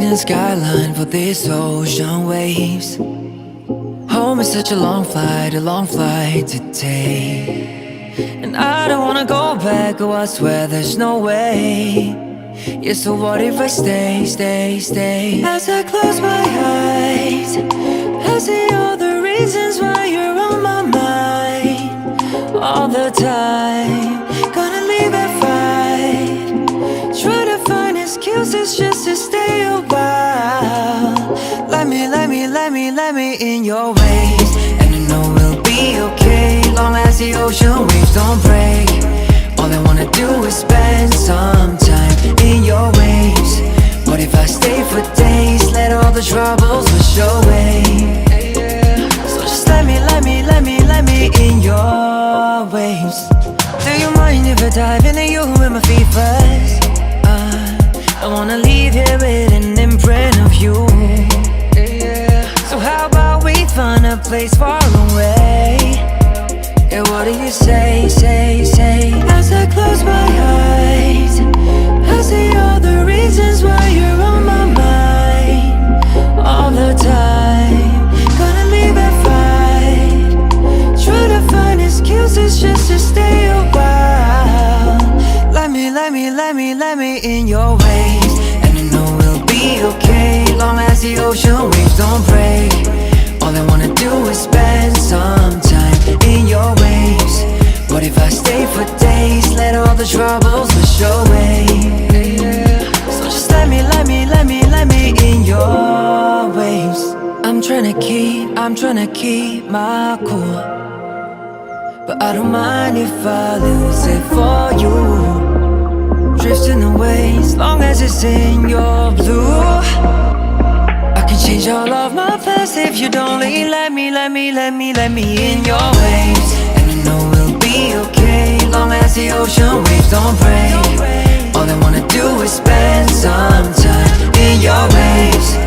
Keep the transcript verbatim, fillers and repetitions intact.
the skyline for these ocean waves. Home is such a long flight, a long flight to take. And I don't wanna go back, oh I swear there's no way. Yeah, so what if I stay, stay, stay? As I close my eyes, I see all the reasons why you're on my mind all the time. Gonna leave at five, try to find excuses just to stay a while. Let me, let me, let me, let me in your waves, and I know we'll be okay, long as the ocean waves don't break. All I wanna do is spend some time in your waves. What if I stay for days, let all the troubles wash away? So just let me, let me, let me, let me in your waves. Do you mind if I dive into you with my feet first? uh, I wanna leave here with an imprint of you. So how about we find a place far away? Yeah, what do you say, say, say? As I close my eyes, I see all the reasons why you're on my mind all the time. Gonna leave at five, try to find excuses just to stay a while. Let me, let me, let me, let me in your waves, and I know we'll be okay, long as the ocean waves don't break. All I wanna do is spend some time in your waves. What if I stay for days, let all the troubles wash away? So just let me, let me, let me, let me in your waves. I'm tryna keep, I'm tryna keep my cool, but I don't mind if I lose it for you. Drifting away, as long as it's in your blue. Change all of my plans if you'd only let me, let me, let me, let me in your waves. And I know we'll be okay, long as the ocean waves don't break. All I wanna do is spend some time in your waves.